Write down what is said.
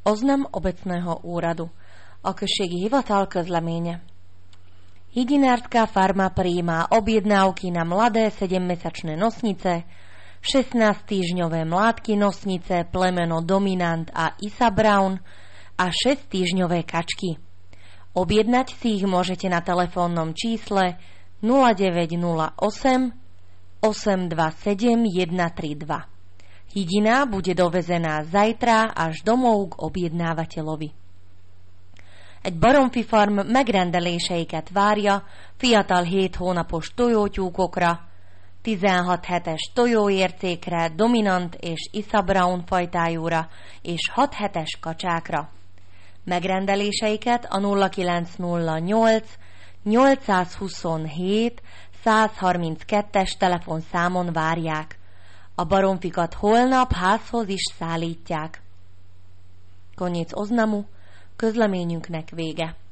Oznam obecného úradu. A községi hivatal közleménye. Hydinárska farma prijíma objednávky na mladé 7-mesačné nosnice, 16-týždňové mládky nosnice plemeno Dominant a Isa Brown a 6-týždňové kačky. Objednať si ich môžete na telefónnom čísle 0908 827 132. Hydina bude dovezená zajtra až domov k objednávateľovi. Egy baromfifarm megrendeléseiket várja fiatal 7 hónapos tojótyúkokra, 16 hetes tojóércékre, Dominant és Isa Brown fajtájúra és 6 hetes kacsákra. Megrendeléseiket a 0908 827 132-es telefonszámon várják. A baromfikat holnap házhoz is szállítják. Koniec oznamu, közleményünknek vége.